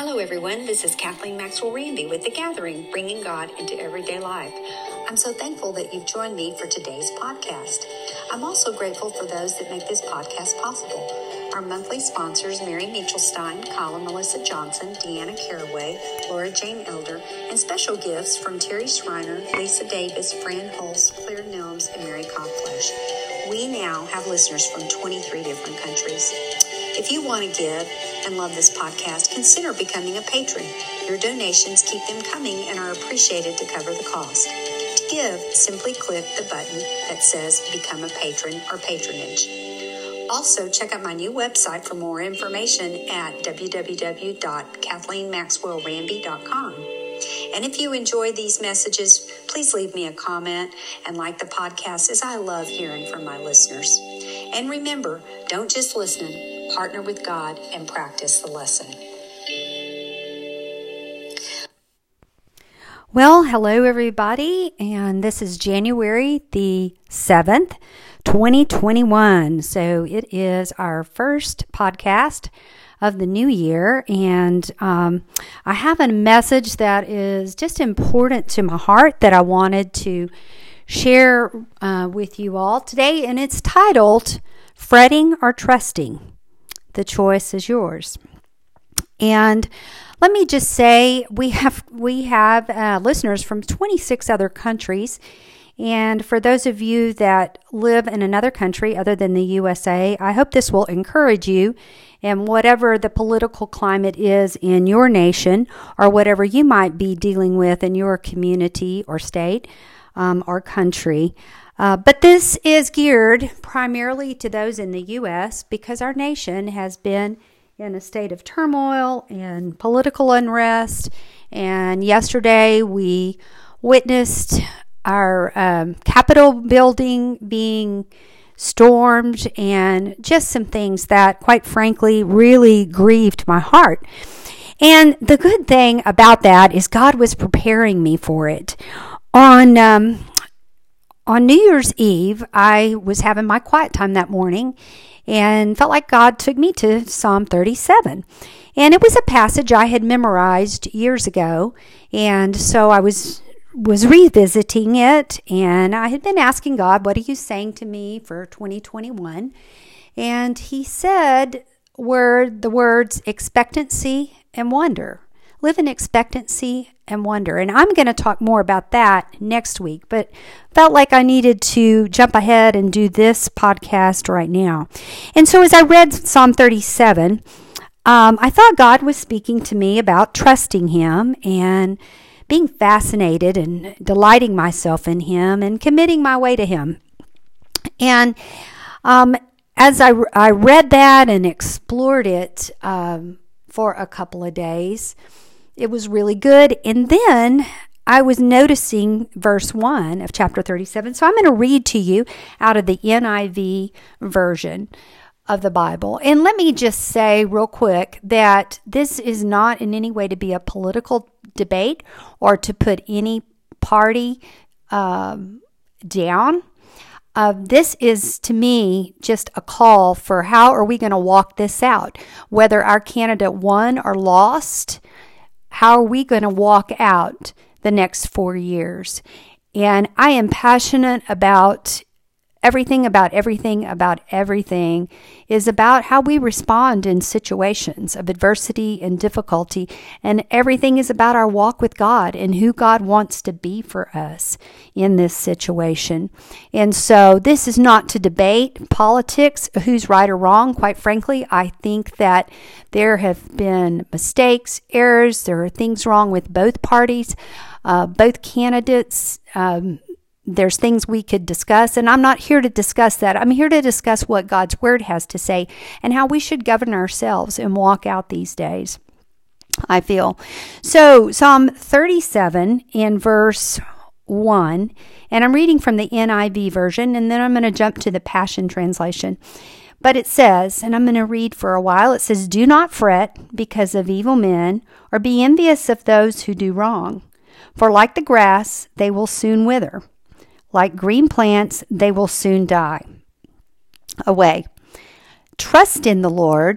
Hello, everyone. This is Kathleen Maxwell Ramby with The Gathering, bringing God into everyday life. I'm so thankful that you've joined me for today's podcast. I'm also grateful for those that make this podcast possible. Our monthly sponsors, Mary Michelstein, Kyla Melissa Johnson, Deanna Caraway, Laura Jane Elder, and special gifts from Terry Schreiner, Lisa Davis, Fran Hulse, Claire Nilms, and Mary Cockflesh. We now have listeners from 23 different countries. If you want to give and love this podcast, consider becoming a patron. Your donations keep them coming and are appreciated to cover the cost. To give, simply click the button that says Become a Patron or Patronage. Also, check out my new website for more information at www.kathleenmaxwellramby.com. And if you enjoy these messages, please leave me a comment and like the podcast, as I love hearing from my listeners. And remember, don't just listen. Partner with God and practice the lesson. Well, hello everybody, and this is January the 7th, 2021. So it is our first podcast of the new year, and I have a message that is just important to my heart that I wanted to share with you all today, and it's titled, Fretting or Trusting? The choice is yours. And let me just say, we have listeners from 26 other countries. And for those of you that live in another country other than the USA, I hope this will encourage you in whatever the political climate is in your nation or whatever you might be dealing with in your community or state or country. But this is geared primarily to those in the U.S. because our nation has been in a state of turmoil and political unrest. And yesterday we witnessed our Capitol building being stormed and just some things that, quite frankly, really grieved my heart. And the good thing about that is God was preparing me for it. On New Year's Eve, I was having my quiet time that morning and felt like God took me to Psalm 37. And it was a passage I had memorized years ago, and so I was revisiting it, and I had been asking God, what are you saying to me for 2021? And he said the words expectancy and wonder. Live in expectancy and wonder. And I'm going to talk more about that next week, but felt like I needed to jump ahead and do this podcast right now. And so as I read Psalm 37, I thought God was speaking to me about trusting Him and being fascinated and delighting myself in Him and committing my way to Him. And as I read that and explored it for a couple of days, it was really good. And then I was noticing verse 1 of chapter 37. So I'm going to read to you out of the NIV version of the Bible. And let me just say real quick that this is not in any way to be a political debate or to put any party down. This is, to me, just a call for how are we going to walk this out. Whether our candidate won or lost, how are we going to walk out the next 4 years? And I am passionate about everything is about how we respond in situations of adversity and difficulty. And everything is about our walk with God and who God wants to be for us in this situation. And so this is not to debate politics, who's right or wrong. Quite frankly, I think that there have been mistakes, errors. There are things wrong with both parties, both candidates. There's things we could discuss, and I'm not here to discuss that. I'm here to discuss what God's Word has to say and how we should govern ourselves and walk out these days, I feel. So Psalm 37 in verse 1, and I'm reading from the NIV version, and then I'm going to jump to the Passion Translation. But it says, and I'm going to read for a while, it says, "Do not fret because of evil men, or be envious of those who do wrong. For like the grass, they will soon wither. Like green plants, they will soon die away. Trust in the Lord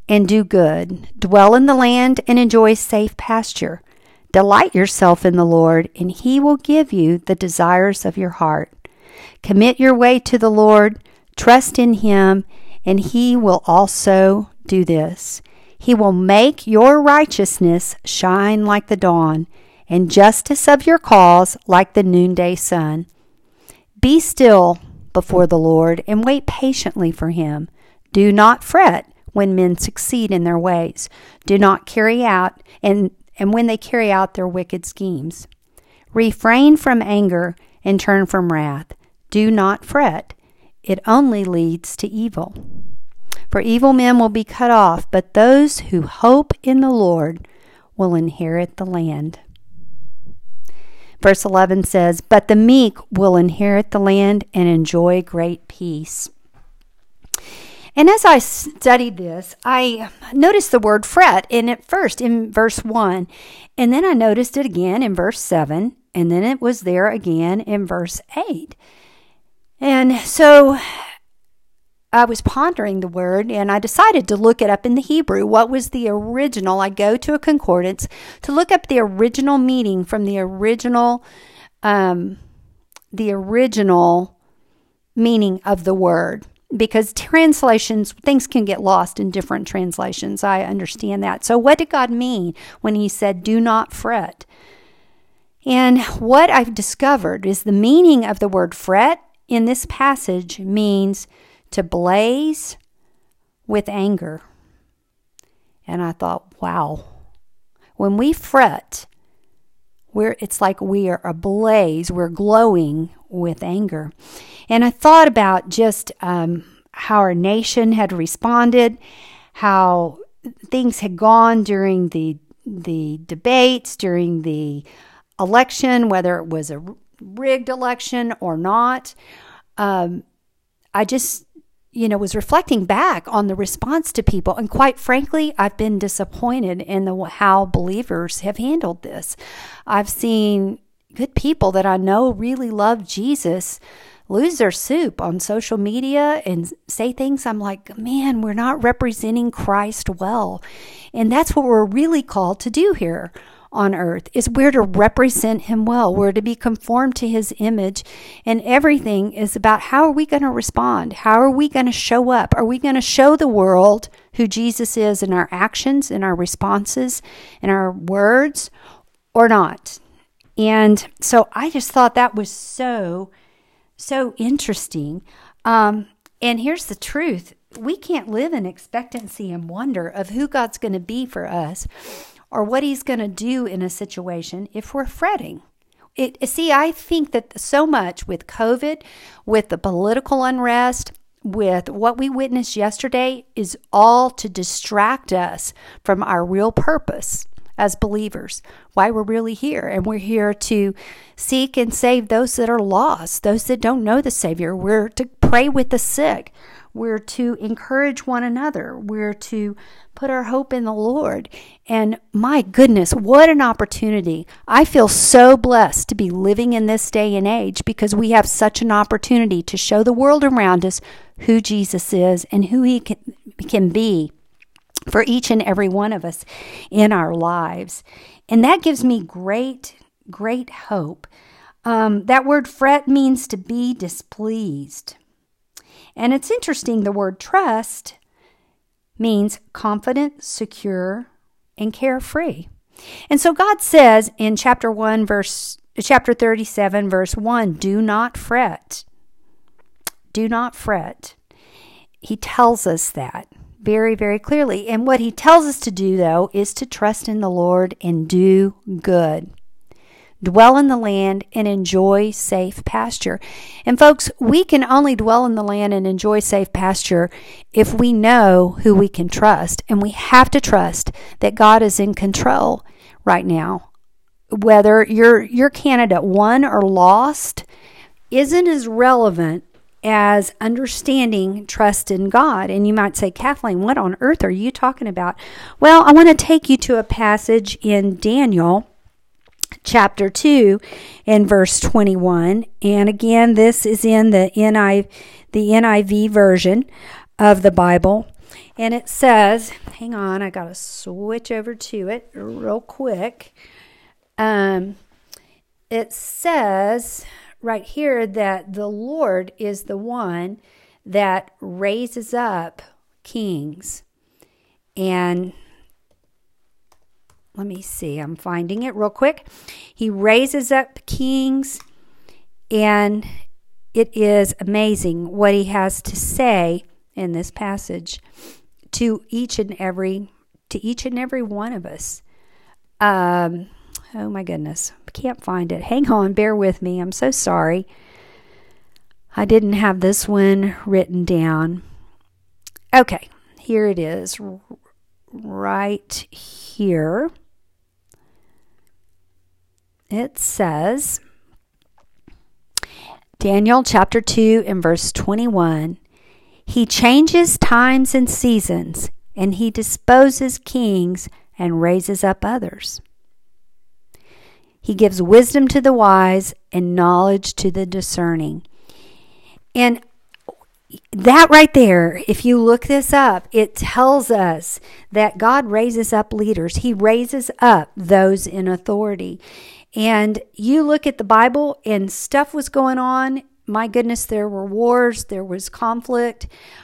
and do good. Dwell in the land and enjoy safe pasture. Delight yourself in the Lord, and He will give you the desires of your heart. Commit your way to the Lord, trust in Him, and He will also do this. He will make your righteousness shine like the dawn, and justice of your cause like the noonday sun. Be still before the Lord and wait patiently for Him. Do not fret when men succeed in their ways. Do not carry out and when they carry out their wicked schemes. Refrain from anger and turn from wrath. Do not fret. It only leads to evil. For evil men will be cut off, but those who hope in the Lord will inherit the land. Verse 11 says, but the meek will inherit the land and enjoy great peace. And as I studied this, I noticed the word fret at first in verse 1, and then I noticed it again in verse 7, and then it was there again in verse 8. And so I was pondering the word, and I decided to look it up in the Hebrew. What was the original? I go to a concordance to look up the original meaning from the original meaning of the word. Because translations, things can get lost in different translations. I understand that. So what did God mean when He said, do not fret? And what I've discovered is the meaning of the word fret in this passage means to blaze with anger. And I thought, wow, when we fret, it's like we are ablaze, we're glowing with anger. And I thought about just how our nation had responded, how things had gone during the debates, during the election, whether it was a rigged election or not. I just, was reflecting back on the response to people. And quite frankly, I've been disappointed in how believers have handled this. I've seen good people that I know really love Jesus lose their soup on social media and say things. I'm like, man, we're not representing Christ well. And that's what we're really called to do here on earth, is we're to represent Him well. We're to be conformed to His image. And everything is about how are we going to respond? How are we going to show up? Are we going to show the world who Jesus is in our actions, in our responses, in our words, or not? And so I just thought that was so interesting. And here's the truth. We can't live in expectancy and wonder of who God's going to be for us or what He's going to do in a situation if we're fretting. I think that so much with COVID, with the political unrest, with what we witnessed yesterday is all to distract us from our real purpose as believers, why we're really here. And we're here to seek and save those that are lost, those that don't know the Savior. We're to pray with the sick. We're to encourage one another. We're to put our hope in the Lord. And my goodness, what an opportunity. I feel so blessed to be living in this day and age because we have such an opportunity to show the world around us who Jesus is and who He can be for each and every one of us in our lives. And that gives me great hope. That word fret means to be displeased. And it's interesting, the word trust means confident, secure, and carefree. And so God says in chapter 37, verse 1, do not fret. Do not fret. He tells us that very, very clearly. And what He tells us to do, though, is to trust in the Lord and do good. Dwell in the land and enjoy safe pasture. And folks, we can only dwell in the land and enjoy safe pasture if we know who we can trust. And we have to trust that God is in control right now. Whether your candidate won or lost isn't as relevant as understanding trust in God. And you might say, Kathleen, what on earth are you talking about? Well, I want to take you to a passage in Daniel chapter 2 and verse 21. And again, this is in the NIV version of the Bible. And it says, hang on, I got to switch over to it real quick. It says right here that the Lord is the one that raises up kings. And let me see, I'm finding it real quick. He raises up kings, and it is amazing what he has to say in this passage to each and every one of us. Oh my goodness, I can't find it. Hang on, bear with me. I'm so sorry. I didn't have this one written down. Okay, here it is. Right here. It says, Daniel chapter 2 and verse 21, He changes times and seasons, and He disposes kings and raises up others. He gives wisdom to the wise and knowledge to the discerning. And that right there, if you look this up, it tells us that God raises up leaders. He raises up those in authority. And you look at the Bible and stuff was going on. My goodness, there were wars, there was conflict.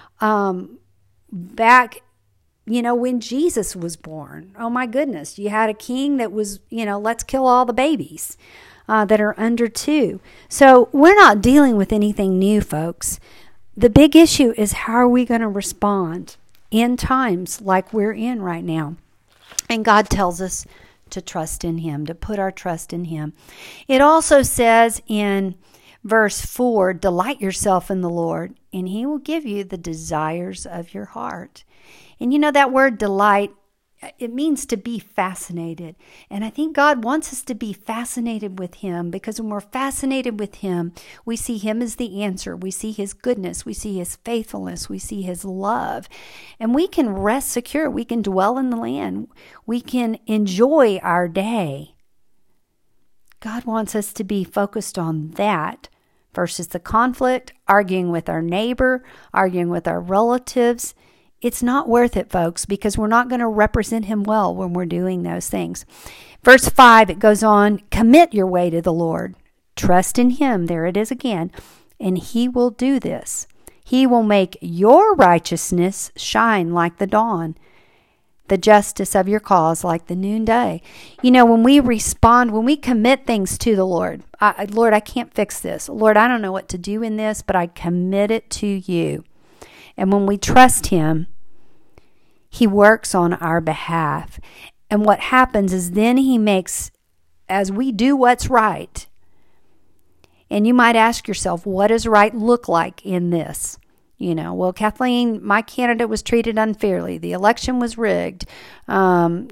Back, when Jesus was born, oh my goodness, you had a king that was, let's kill all the babies that are under 2. So we're not dealing with anything new, folks. The big issue is how are we going to respond in times like we're in right now? And God tells us to trust in Him, to put our trust in Him. It also says in verse 4, delight yourself in the Lord, and He will give you the desires of your heart. And that word delight, it means to be fascinated. And I think God wants us to be fascinated with Him, because when we're fascinated with Him, we see Him as the answer. We see His goodness. We see His faithfulness. We see His love. And we can rest secure. We can dwell in the land. We can enjoy our day. God wants us to be focused on that versus the conflict, arguing with our neighbor, arguing with our relatives. It's not worth it, folks, because we're not going to represent Him well when we're doing those things. Verse 5, it goes on, commit your way to the Lord. Trust in Him, there it is again, and He will do this. He will make your righteousness shine like the dawn, the justice of your cause like the noonday. When we respond, when we commit things to the Lord, Lord, I can't fix this. Lord, I don't know what to do in this, but I commit it to You. And when we trust Him, He works on our behalf. And what happens is then He makes, as we do what's right, and you might ask yourself, what does right look like in this? Well, Kathleen, my candidate was treated unfairly. The election was rigged. Trump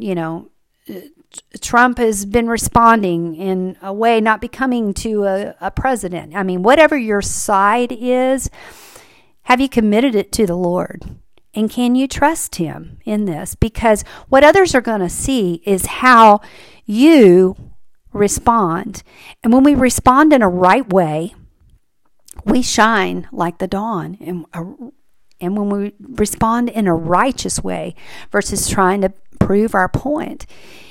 has been responding in a way not becoming to a president. I mean, whatever your side is, have you committed it to the Lord? And can you trust Him in this? Because what others are going to see is how you respond. And when we respond in a right way, we shine like the dawn. And when we respond in a righteous way versus trying to prove our point,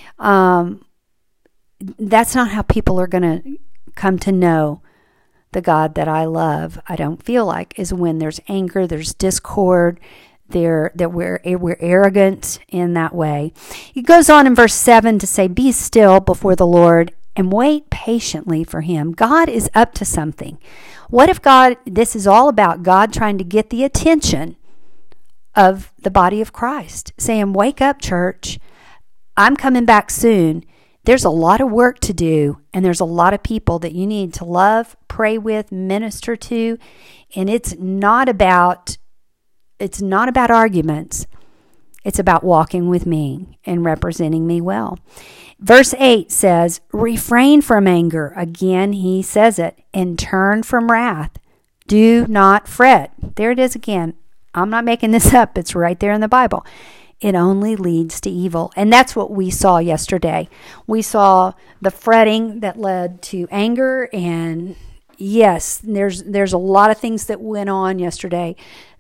that's not how people are going to come to know the God that I love. I don't feel like is when there's anger, there's discord, that we're arrogant in that way. He goes on in verse 7 to say, be still before the Lord and wait patiently for Him. God is up to something. What if this is all about God trying to get the attention of the body of Christ, saying, wake up, church. I'm coming back soon. There's a lot of work to do, and there's a lot of people that you need to love, pray with, minister to, and it's not about arguments. It's about walking with me and representing me well. Verse 8 says, refrain from anger. Again, he says it, and turn from wrath. Do not fret. There it is again. I'm not making this up. It's right there in the Bible. It only leads to evil. And that's what we saw yesterday. We saw the fretting that led to anger, and yes, there's a lot of things that went on yesterday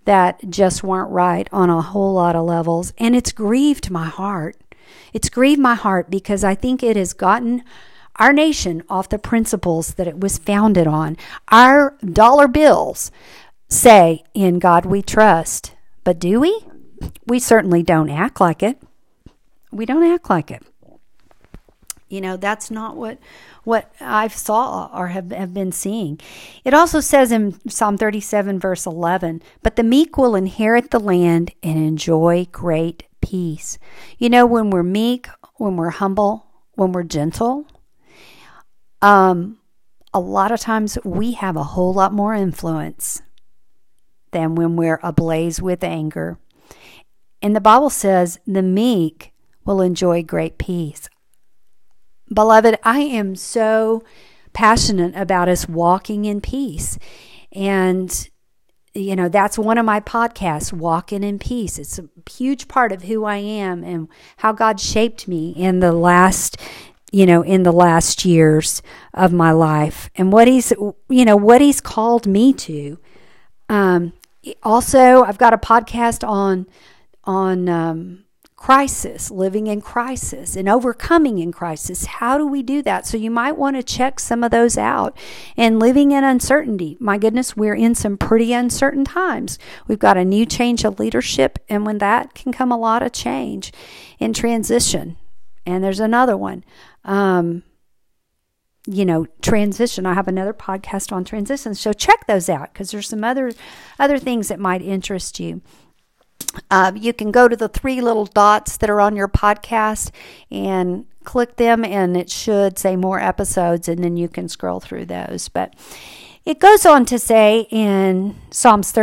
that just weren't right on a whole lot of levels. And it's grieved my heart. It's grieved my heart because I think it has gotten our nation off the principles that it was founded on. Our dollar bills say, "In God we trust." But do we? We certainly don't act like it. We don't act like it. That's not what I've saw or have been seeing. It also says in Psalm 37, verse 11, "But the meek will inherit the land and enjoy great peace." When we're meek, when we're humble, when we're gentle, a lot of times we have a whole lot more influence than when we're ablaze with anger. And the Bible says the meek will enjoy great peace. Beloved, I am so passionate about us walking in peace. And, that's one of my podcasts, Walking in Peace. It's a huge part of who I am and how God shaped me in the last years of my life and what He's called me to. Also, I've got a podcast on crisis, living in crisis and overcoming in crisis. How do we do that? So you might want to check some of those out. And living in uncertainty. My goodness, we're in some pretty uncertain times. We've got a new change of leadership, and when that can come a lot of change in transition. And there's another one. Transition. I have another podcast on transition. So check those out because there's some other things that might interest you. You can go to the 3 little dots that are on your podcast and click them, and it should say more episodes, and then you can scroll through those. But it goes on to say in Psalms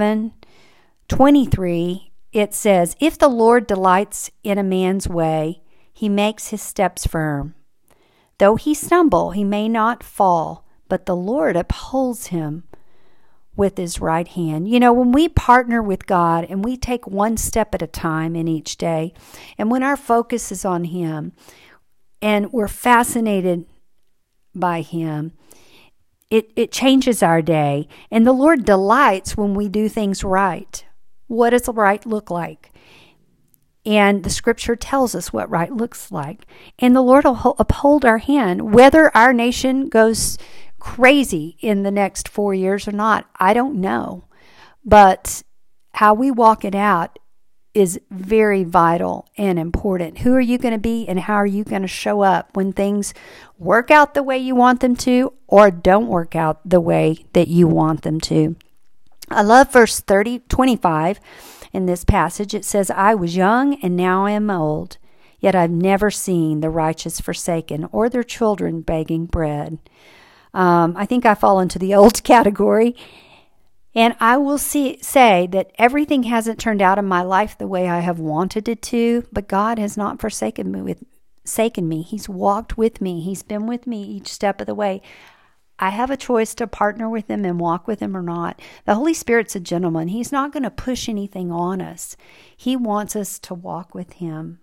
37:23, it says, "If the Lord delights in a man's way, He makes his steps firm. Though he stumble, he may not fall, but the Lord upholds him with His right hand." When we partner with God and we take one step at a time in each day, and when our focus is on Him and we're fascinated by Him, it changes our day. And the Lord delights when we do things right. What does right look like? And the Scripture tells us what right looks like. And the Lord will uphold our hand. Whether our nation goes crazy in the next 4 years or not, I don't know. But how we walk it out is very vital and important. Who are you going to be, and how are you going to show up when things work out the way you want them to or don't work out the way that you want them to? I love verse 25 in this passage. It says, "I was young and now I am old, yet I've never seen the righteous forsaken or their children begging bread." I think I fall into the old category. And I will say that everything hasn't turned out in my life the way I have wanted it to, but God has not forsaken me. He's walked with me. He's been with me each step of the way. I have a choice to partner with Him and walk with Him or not. The Holy Spirit's a gentleman. He's not going to push anything on us. He wants us to walk with Him.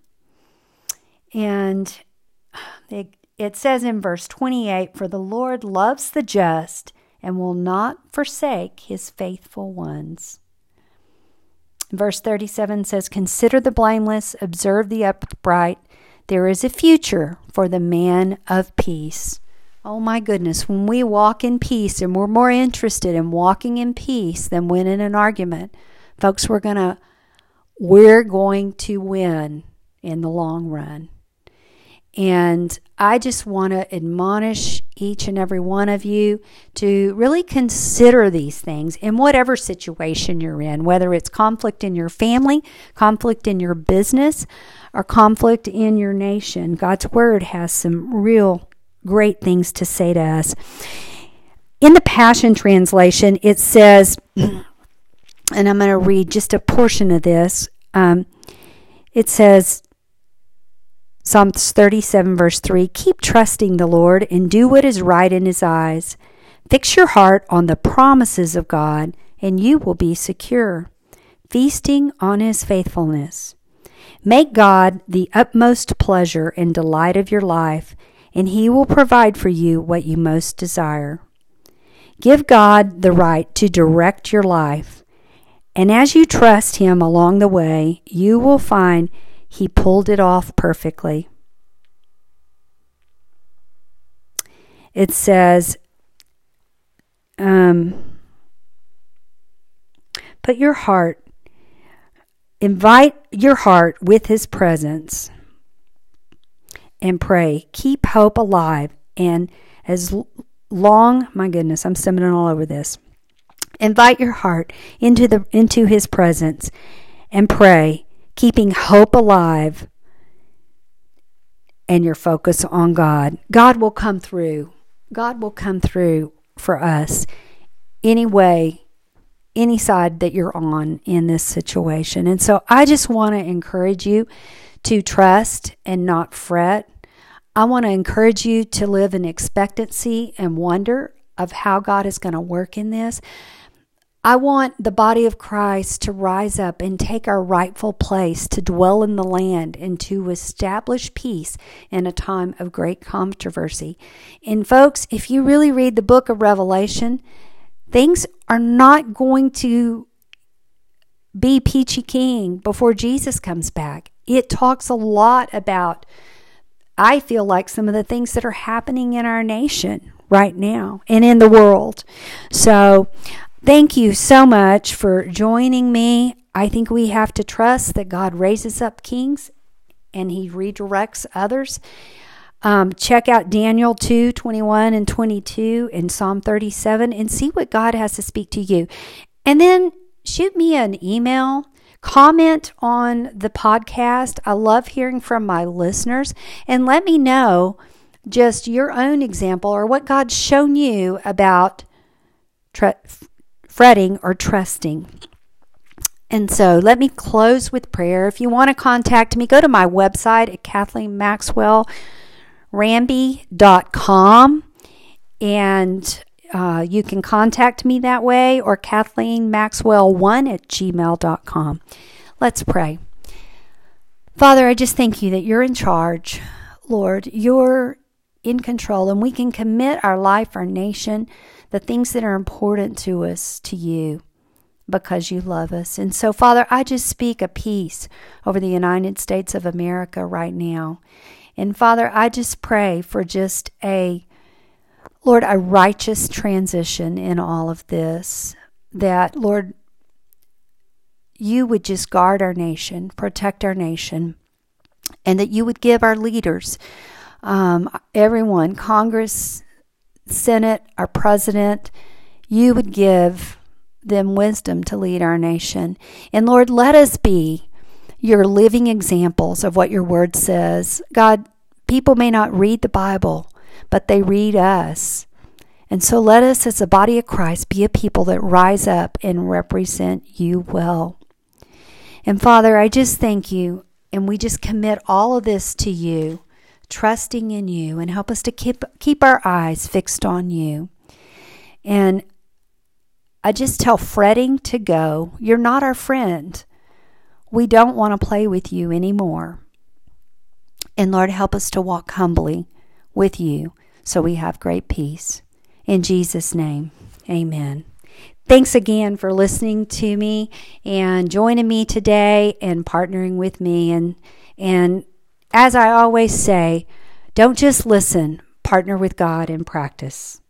And it says in verse 28, "For the Lord loves the just and will not forsake His faithful ones." Verse 37 says, "Consider the blameless, observe the upright. There is a future for the man of peace." Oh my goodness, when we walk in peace, and we're more interested in walking in peace than winning an argument, folks, we're going to win in the long run. And I just want to admonish each and every one of you to really consider these things in whatever situation you're in, whether it's conflict in your family, conflict in your business, or conflict in your nation. God's Word has some real great things to say to us. In the Passion Translation, it says, and I'm going to read just a portion of this. It says, Psalms 37 verse 3, "Keep trusting the Lord and do what is right in His eyes. Fix your heart on the promises of God, and you will be secure, feasting on His faithfulness. Make God the utmost pleasure and delight of your life, and He will provide for you what you most desire. Give God the right to direct your life, And as you trust Him along the way, you will find He pulled it off perfectly. It says, invite your heart with His presence and pray. Keep hope alive. And my goodness, I'm stumbling all over this. Invite your heart into His presence and pray, keeping hope alive and your focus on God. God will come through. God will come through for us any side that you're on in this situation. And so I just want to encourage you to trust and not fret. I want to encourage you to live in expectancy and wonder of how God is going to work in this. I want the body of Christ to rise up and take our rightful place to dwell in the land and to establish peace in a time of great controversy. And folks, if you really read the book of Revelation, things are not going to be peachy keen before Jesus comes back. It talks a lot about, I feel like, some of the things that are happening in our nation right now and in the world. So thank you so much for joining me. I think we have to trust that God raises up kings and He redirects others. Check out Daniel 2:21 and 22 and Psalm 37 and see what God has to speak to you. And then shoot me an email. Comment on the podcast. I love hearing from my listeners. And let me know just your own example or what God's shown you about fretting or trusting. And so let me close with prayer. If you want to contact me, go to my website at KathleenMaxwellRamby.com and you can contact me that way, or KathleenMaxwell1@gmail.com. Let's pray. Father, I just thank you that you're in charge. Lord, you're in control, and we can commit our life, our nation, the things that are important to us, to you, because you love us. And so, Father, I just speak a peace over the United States of America right now. And Father, I just pray for just a righteous transition in all of this. That, Lord, you would just guard our nation, protect our nation, and that you would give our leaders, everyone, Congress, Senate, our president, you would give them wisdom to lead our nation. And Lord, let us be your living examples of what your word says. God, people may not read the Bible, but they read us. And so let us, as the body of Christ, be a people that rise up and represent you well. And Father, I just thank you, and we just commit all of this to you, trusting in you, and help us to keep our eyes fixed on you. And I just tell fretting to go. You're not our friend. We don't want to play with you anymore. And Lord, help us to walk humbly with you so we have great peace. In Jesus' name, amen. Thanks again for listening to me and joining me today and partnering with me. And as I always say, don't just listen, partner with God in practice.